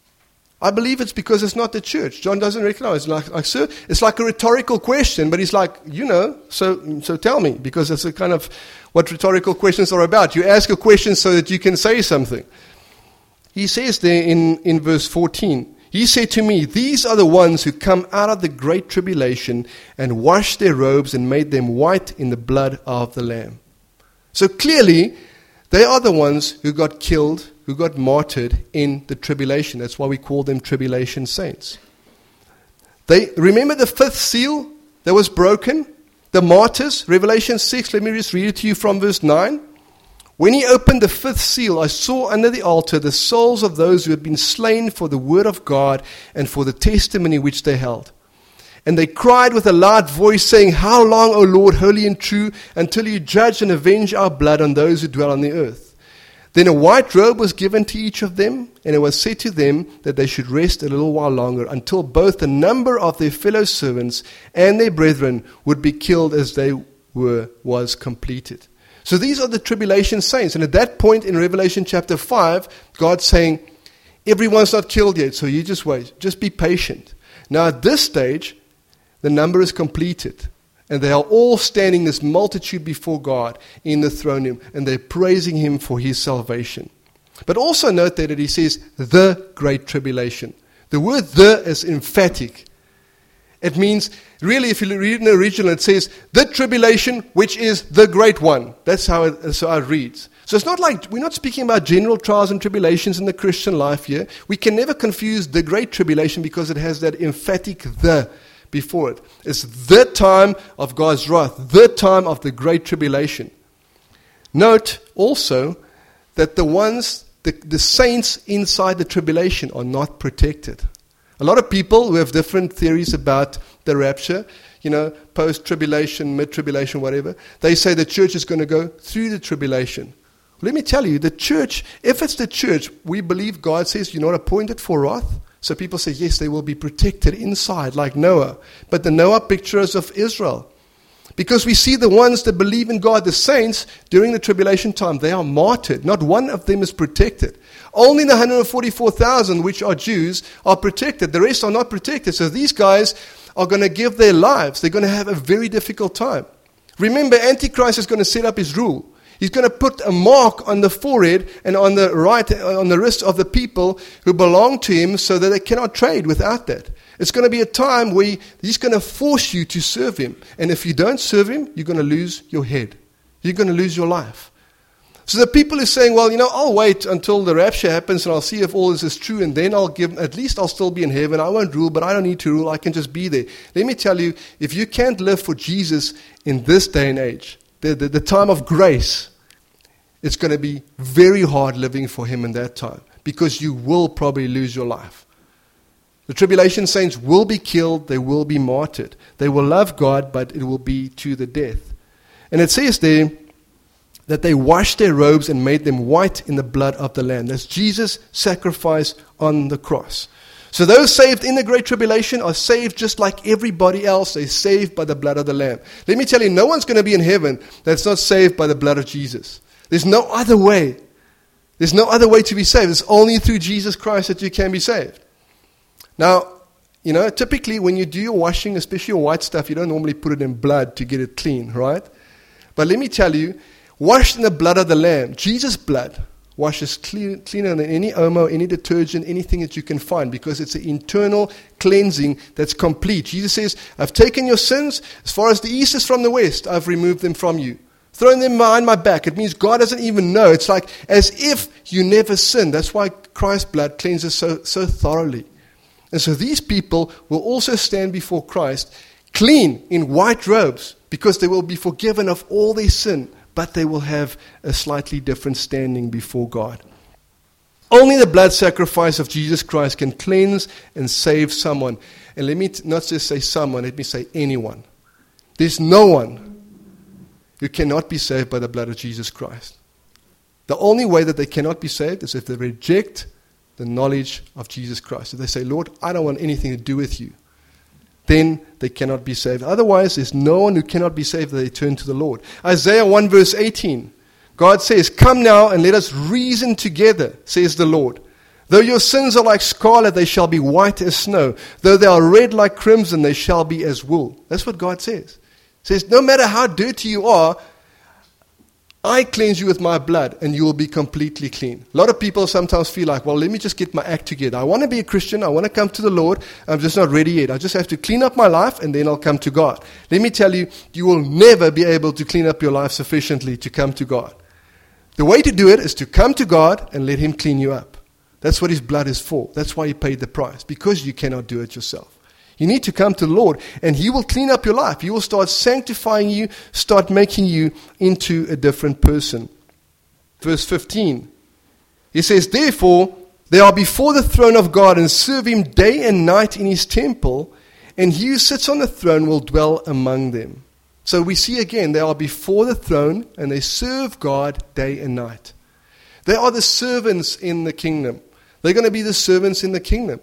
I believe it's because it's not the church. John doesn't recognize. Like, like, sir, it's like a rhetorical question, but he's like, you know, so so tell me, because it's a kind of what rhetorical questions are about. You ask a question so that you can say something. He says there in, in verse fourteen, he said to me, these are the ones who come out of the great tribulation and washed their robes and made them white in the blood of the Lamb. So clearly, they are the ones who got killed, who got martyred in the tribulation. That's why we call them tribulation saints. They remember the fifth seal that was broken? The martyrs, Revelation six, let me just read it to you from verse nine. When he opened the fifth seal, I saw under the altar the souls of those who had been slain for the word of God and for the testimony which they held. And they cried with a loud voice, saying, how long, O Lord, holy and true, until you judge and avenge our blood on those who dwell on the earth? Then a white robe was given to each of them, and it was said to them that they should rest a little while longer, until both the number of their fellow servants and their brethren would be killed as they were was completed. So these are the tribulation saints. And at that point in Revelation chapter five, God's saying, everyone's not killed yet, so you just wait. Just be patient. Now at this stage, the number is completed. And they are all standing, this multitude before God in the throne room. And they're praising him for his salvation. But also note that he says, the great tribulation. The word the is emphatic. It means, really, if you read in the original, it says, the tribulation, which is the great one. That's how it, that's how it reads. So it's not like, we're not speaking about general trials and tribulations in the Christian life here. We can never confuse the great tribulation because it has that emphatic the before it. It's the time of God's wrath, the time of the great tribulation. Note also that the ones, the, the saints inside the tribulation are not protected. A lot of people who have different theories about the rapture, you know, post-tribulation, mid-tribulation, whatever, they say the church is going to go through the tribulation. Let me tell you, the church, if it's the church, we believe God says you're not appointed for wrath. So people say, yes, they will be protected inside like Noah. But the Noah picture is of Israel. Because we see the ones that believe in God, the saints, during the tribulation time, they are martyred. Not one of them is protected. Only the one hundred forty-four thousand, which are Jews, are protected. The rest are not protected. So these guys are going to give their lives. They're going to have a very difficult time. Remember, Antichrist is going to set up his rule. He's going to put a mark on the forehead and on the right, on the wrist of the people who belong to him so that they cannot trade without that. It's going to be a time where he's going to force you to serve him. And if you don't serve him, you're going to lose your head. You're going to lose your life. So the people are saying, well, you know, I'll wait until the rapture happens and I'll see if all this is true, and then I'll give, at least I'll still be in heaven. I won't rule, but I don't need to rule. I can just be there. Let me tell you, if you can't live for Jesus in this day and age, the, the, the time of grace, it's going to be very hard living for him in that time, because you will probably lose your life. The tribulation saints will be killed. They will be martyred. They will love God, but it will be to the death. And it says there that they washed their robes and made them white in the blood of the Lamb. That's Jesus' sacrifice on the cross. So those saved in the Great Tribulation are saved just like everybody else. They're saved by the blood of the Lamb. Let me tell you, no one's going to be in heaven that's not saved by the blood of Jesus. There's no other way. There's no other way to be saved. It's only through Jesus Christ that you can be saved. Now, you know, typically when you do your washing, especially your white stuff, you don't normally put it in blood to get it clean, right? But let me tell you, washed in the blood of the Lamb, Jesus' blood washes clean, cleaner than any Omo, any detergent, anything that you can find, because it's an internal cleansing that's complete. Jesus says, I've taken your sins as far as the east is from the west, I've removed them from you. Throwing them behind my back. It means God doesn't even know. It's like as if you never sinned. That's why Christ's blood cleanses so, so thoroughly. And so these people will also stand before Christ clean in white robes, because they will be forgiven of all their sin, but they will have a slightly different standing before God. Only the blood sacrifice of Jesus Christ can cleanse and save someone. And let me t- not just say someone, let me say anyone. There's no one who cannot be saved by the blood of Jesus Christ. The only way that they cannot be saved is if they reject the knowledge of Jesus Christ. If they say, Lord, I don't want anything to do with you, then they cannot be saved. Otherwise, there's no one who cannot be saved that they turn to the Lord. Isaiah one verse eighteen, God says, come now and let us reason together, says the Lord. Though your sins are like scarlet, they shall be white as snow. Though they are red like crimson, they shall be as wool. That's what God says. He says, no matter how dirty you are, I cleanse you with my blood, and you will be completely clean. A lot of people sometimes feel like, well, let me just get my act together. I want to be a Christian. I want to come to the Lord. I'm just not ready yet. I just have to clean up my life, and then I'll come to God. Let me tell you, you will never be able to clean up your life sufficiently to come to God. The way to do it is to come to God and let him clean you up. That's what his blood is for. That's why he paid the price, because you cannot do it yourself. You need to come to the Lord, and he will clean up your life. He will start sanctifying you, start making you into a different person. Verse fifteen, he says, therefore, they are before the throne of God and serve him day and night in his temple, and he who sits on the throne will dwell among them. So we see again, they are before the throne, and they serve God day and night. They are the servants in the kingdom. They're going to be the servants in the kingdom.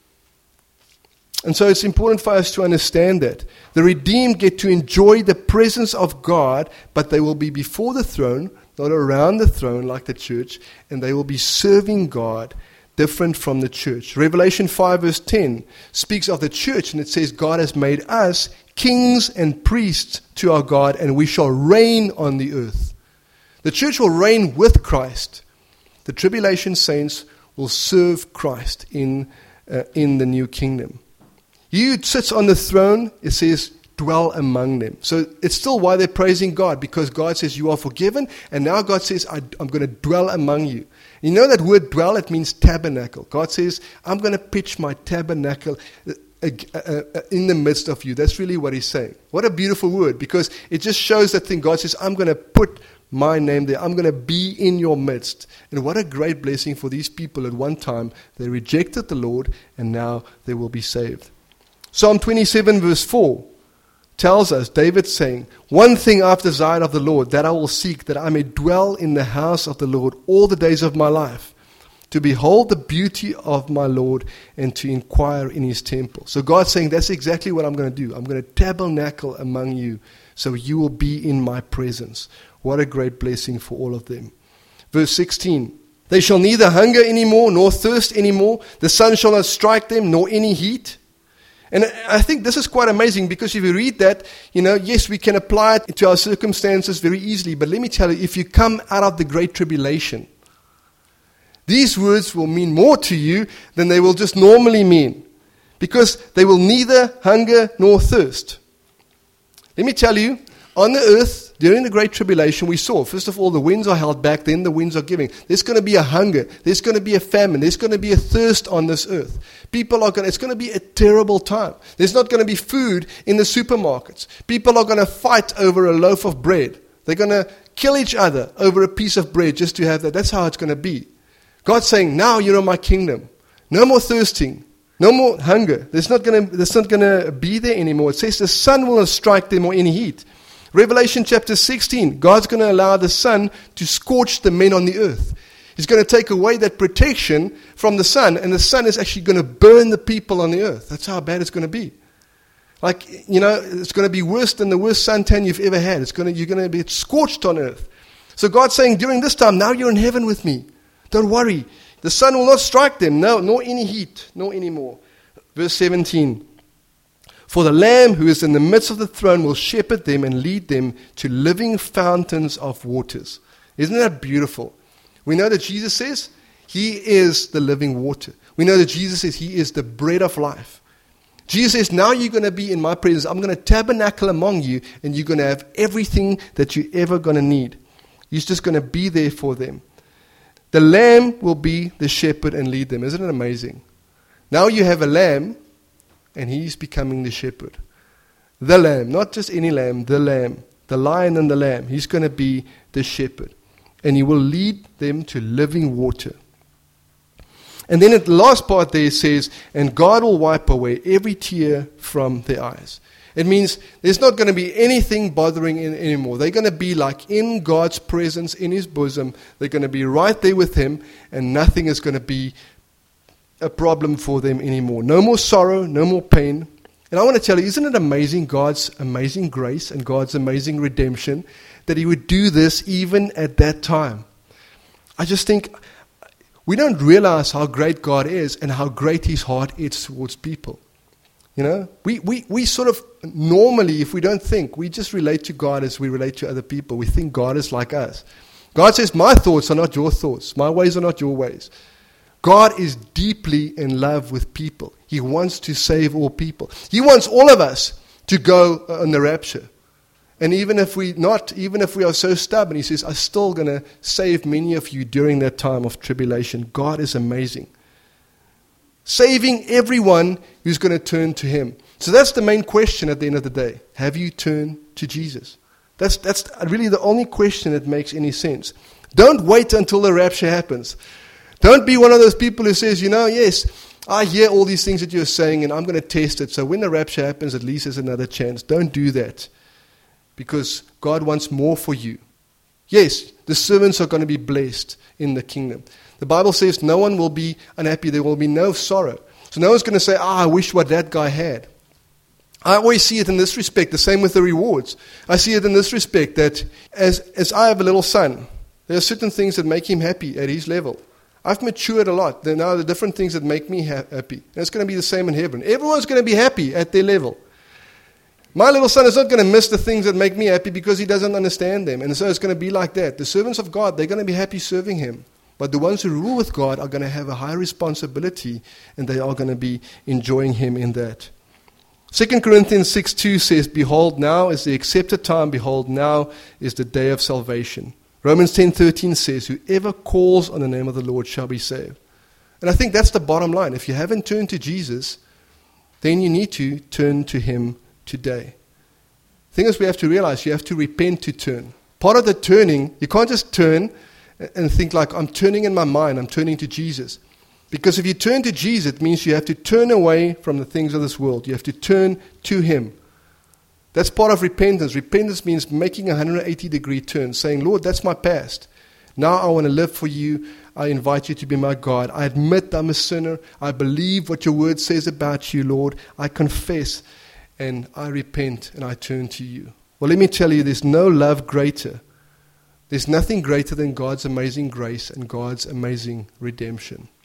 And so it's important for us to understand that. The redeemed get to enjoy the presence of God, but they will be before the throne, not around the throne like the church, and they will be serving God different from the church. Revelation five verse ten speaks of the church, and it says, God has made us kings and priests to our God, and we shall reign on the earth. The church will reign with Christ. The tribulation saints will serve Christ in, uh, in the new kingdom. He who sits on the throne, it says, dwell among them. So it's still why they're praising God, because God says you are forgiven, and now God says, I, I'm going to dwell among you. You know that word dwell, it means tabernacle. God says, I'm going to pitch my tabernacle in the midst of you. That's really what he's saying. What a beautiful word, because it just shows that thing. God says, I'm going to put my name there. I'm going to be in your midst. And what a great blessing for these people. At one time, they rejected the Lord, and now they will be saved. Psalm twenty-seven verse four tells us, David saying, one thing I've desired of the Lord, that I will seek, that I may dwell in the house of the Lord all the days of my life, to behold the beauty of my Lord and to inquire in his temple. So God's saying, that's exactly what I'm going to do. I'm going to tabernacle among you, so you will be in my presence. What a great blessing for all of them. Verse sixteen, they shall neither hunger anymore, nor thirst anymore. The sun shall not strike them, nor any heat. And I think this is quite amazing, because if you read that, you know, yes, we can apply it to our circumstances very easily. But let me tell you, if you come out of the great tribulation, these words will mean more to you than they will just normally mean, because they will neither hunger nor thirst. Let me tell you, on the earth, during the Great Tribulation, we saw, first of all, the winds are held back, then the winds are giving. There's going to be a hunger. There's going to be a famine. There's going to be a thirst on this earth. People are going to, it's going to be a terrible time. There's not going to be food in the supermarkets. People are going to fight over a loaf of bread. They're going to kill each other over a piece of bread just to have that. That's how it's going to be. God's saying, now you're in my kingdom. No more thirsting. No more hunger. There's not going to, there's not going to be there anymore. It says the sun will not strike them or any heat. Revelation chapter sixteen, God's going to allow the sun to scorch the men on the earth. He's going to take away that protection from the sun, and the sun is actually going to burn the people on the earth. That's how bad it's going to be. Like, you know, it's going to be worse than the worst suntan you've ever had. It's going to, you're going to be scorched on earth. So God's saying, during this time, now you're in heaven with me. Don't worry. The sun will not strike them, no, nor any heat, nor any more. Verse seventeen. For the Lamb who is in the midst of the throne will shepherd them and lead them to living fountains of waters. Isn't that beautiful? We know that Jesus says he is the living water. We know that Jesus says he is the bread of life. Jesus says, now you're going to be in my presence. I'm going to tabernacle among you, and you're going to have everything that you're ever going to need. He's just going to be there for them. The Lamb will be the shepherd and lead them. Isn't it amazing? Now you have a lamb, and he's becoming the shepherd. The lamb, not just any lamb, the lamb. The lion and the lamb. He's going to be the shepherd. And he will lead them to living water. And then at the last part there it says, and God will wipe away every tear from their eyes. It means there's not going to be anything bothering in anymore. They're going to be like in God's presence, in his bosom. They're going to be right there with him, and nothing is going to be a problem for them anymore. No more sorrow, no more pain. And I want to tell you, isn't it amazing, God's amazing grace and God's amazing redemption, that he would do this even at that time? I just think we don't realize how great God is and how great his heart is towards people. You know, we, we, we sort of normally, if we don't think, we just relate to God as we relate to other people. We think God is like us. God says, my thoughts are not your thoughts. My ways are not your ways. God is deeply in love with people. He wants to save all people. He wants all of us to go on the rapture. And even if we not, even if we are so stubborn, he says, I'm still going to save many of you during that time of tribulation. God is amazing. Saving everyone who's going to turn to him. So that's the main question at the end of the day. Have you turned to Jesus? That's, that's really the only question that makes any sense. Don't wait until the rapture happens. Don't be one of those people who says, you know, yes, I hear all these things that you're saying and I'm going to test it. So when the rapture happens, at least there's another chance. Don't do that, because God wants more for you. Yes, the servants are going to be blessed in the kingdom. The Bible says no one will be unhappy. There will be no sorrow. So no one's going to say, ah, I wish what that guy had. I always see it in this respect, the same with the rewards. I see it in this respect that as, as I have a little son, there are certain things that make him happy at his level. I've matured a lot. There are now the different things that make me ha- happy. And it's going to be the same in heaven. Everyone's going to be happy at their level. My little son is not going to miss the things that make me happy because he doesn't understand them. And so it's going to be like that. The servants of God, they're going to be happy serving him. But the ones who rule with God are going to have a high responsibility, and they are going to be enjoying him in that. Second Corinthians six two says, behold, now is the accepted time. Behold, now is the day of salvation. Romans ten thirteen says, whoever calls on the name of the Lord shall be saved. And I think that's the bottom line. If you haven't turned to Jesus, then you need to turn to him today. The thing is, we have to realize you have to repent to turn. Part of the turning, you can't just turn and think like, I'm turning in my mind, I'm turning to Jesus. Because if you turn to Jesus, it means you have to turn away from the things of this world. You have to turn to him. That's part of repentance. Repentance means making a one hundred eighty degree turn, saying, Lord, that's my past. Now I want to live for you. I invite you to be my God. I admit I'm a sinner. I believe what your word says about you, Lord. I confess and I repent and I turn to you. Well, let me tell you, there's no love greater. There's nothing greater than God's amazing grace and God's amazing redemption.